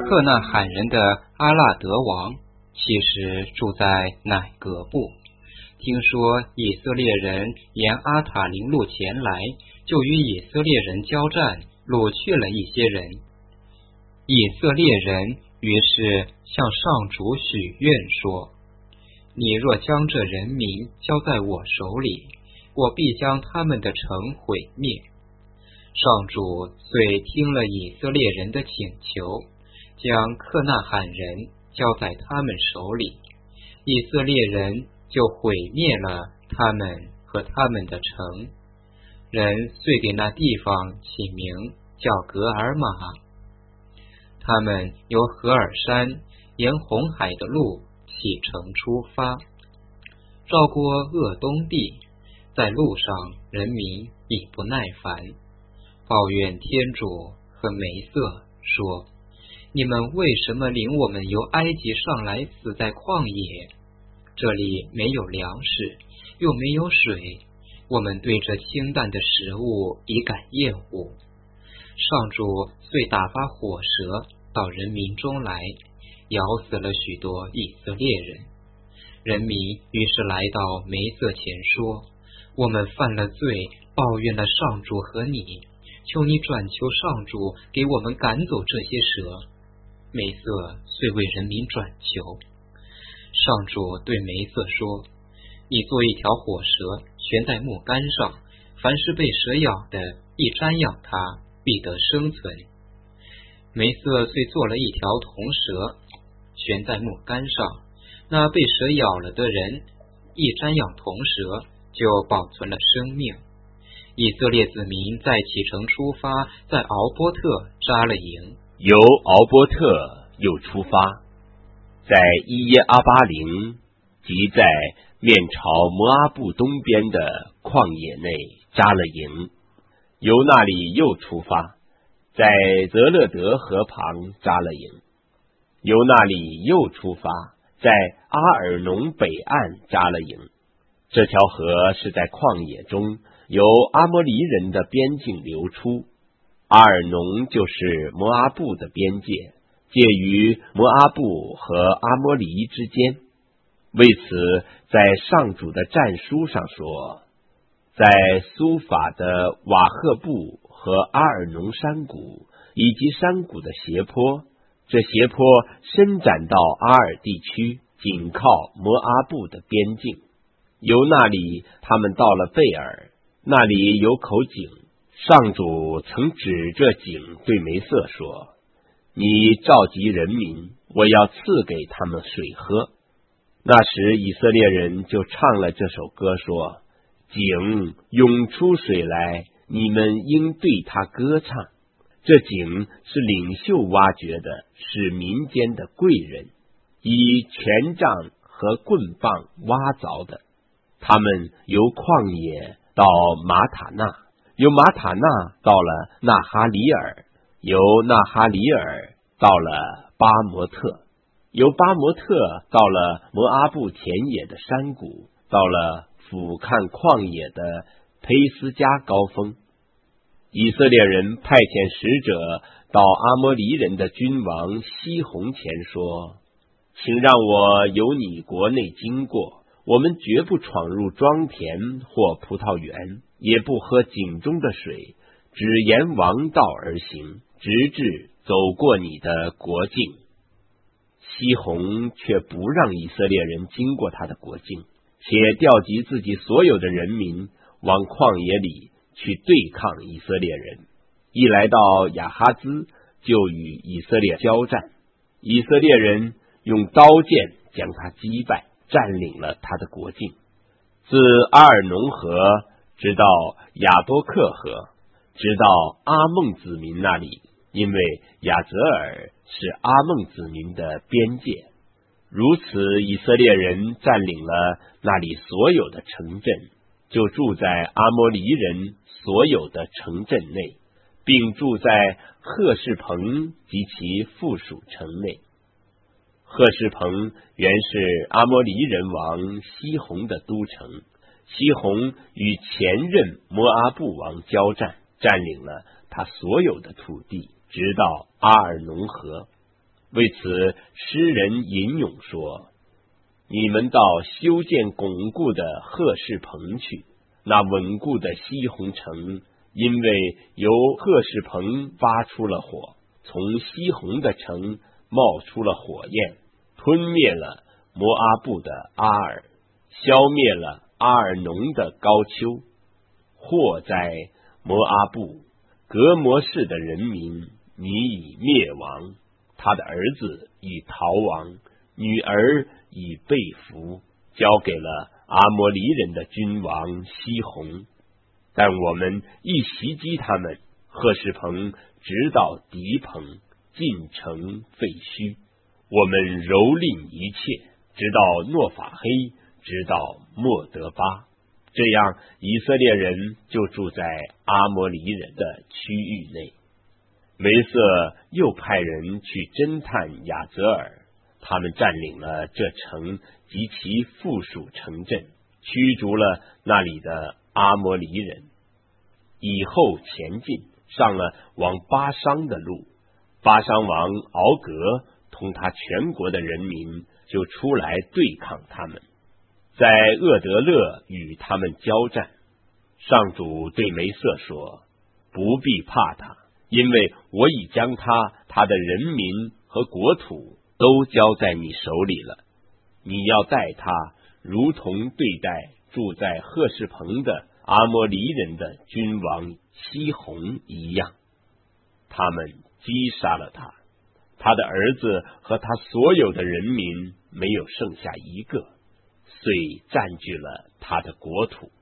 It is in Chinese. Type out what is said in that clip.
克纳罕人的阿拉德王，其实住在乃格布。听说以色列人沿阿塔林路前来，就与以色列人交战，掳去了一些人。以色列人于是向上主许愿说：你若将这人民交在我手里，我必将他们的城毁灭。上主遂听了以色列人的请求，将克纳罕人交在他们手里，以色列人就毁灭了他们和他们的城。人遂给那地方起名叫格尔玛。他们由何尔山沿红海的路启程出发，绕过鄂东地，在路上人民已不耐烦，抱怨天主和梅瑟说：你们为什么领我们由埃及上来死在旷野？这里没有粮食，又没有水，我们对这清淡的食物已感厌恶。上主遂打发火蛇到人民中来，咬死了许多以色列人。人民于是来到梅瑟前说：我们犯了罪，抱怨了上主和你，求你转求上主给我们赶走这些蛇。梅瑟遂为人民转求。上主对梅瑟说：你做一条火蛇悬在木杆上，凡是被蛇咬的，一瞻仰它，必得生存。梅瑟遂做了一条铜蛇悬在木杆上，那被蛇咬了的人一瞻仰铜蛇，就保存了生命。以色列子民在启程出发，在敖波特扎了营。 由敖波特又出发，在伊耶阿巴陵，即在面朝摩阿布东边的旷野内扎了营。由那里又出发，在泽勒德河旁扎了营。由那里又出发，在阿尔农北岸扎了营。这条河是在旷野中由阿摩黎人的边境流出，阿尔农就是摩阿布的边界，介于摩阿布和阿摩黎之间。为此，在上主的战书上说，在苏法的瓦赫布和阿尔农山谷以及山谷的斜坡，这斜坡伸展到阿尔地区，紧靠摩阿布的边境。由那里他们到了贝尔，那里有口井。上主曾指这井对梅瑟说：你召集人民，我要赐给他们水喝。那时以色列人就唱了这首歌说：井涌出水来，你们应对它歌唱。这井是领袖挖掘的，是民间的贵人以权杖和棍棒挖凿的。他们由旷野到马塔纳，由马塔纳到了纳哈里尔，由纳哈里尔到了巴摩特，由巴摩特到了摩阿布田野的山谷，到了俯瞰旷野的佩斯加高峰。以色列人派遣使者到阿摩黎人的君王西宏前说：请让我由你国内经过，我们绝不闯入庄田或葡萄园，也不喝井中的水，只沿王道而行，直至走过你的国境。西宏却不让以色列人经过他的国境，且调集自己所有的人民往旷野里去对抗以色列人。一来到亚哈兹，就与以色列交战，以色列人用刀剑将他击败，占领了他的国境。自阿尔农河直到亚伯克河，直到阿孟子民那里，因为亚泽尔是阿孟子民的边界。如此，以色列人占领了那里所有的城镇，就住在阿摩黎人所有的城镇内，并住在赫士彭及其附属城内。赫士彭原是阿摩黎人王西宏的都城，西宏与前任摩阿布王交战，占领了他所有的土地，直到阿尔农河。 为此，诗人吟咏说：你们到修建巩固的赫士棚去，那稳固的西红城，因为由赫士棚发出了火，从西红的城冒出了火焰，吞灭了摩阿布的阿尔，消灭了阿尔农的高丘。祸在摩阿布，革摩士的人民，你已灭亡，他的儿子已逃亡，女儿已被俘，交给了阿摩黎人的君王西宏。但我们一袭击他们，赫士棚直到敌棚，尽成废墟。我们蹂躏一切，直到诺法黑，直到莫德巴。这样，以色列人就住在阿摩黎人的区域内。梅瑟又派人去侦探亚泽尔，他们占领了这城及其附属城镇，驱逐了那里的阿摩黎人。以后前进，上了往巴商的路，巴商王敖格同他全国的人民就出来对抗他们，在厄德勒与他们交战。上主对梅瑟说：不必怕他，因为我已将他的人民和国土都交在你手里了。你要待他如同对待住在赫士棚的阿摩黎人的君王西宏一样。他们击杀了他，他的儿子和他所有的人民没有剩下一个，遂占据了他的国土。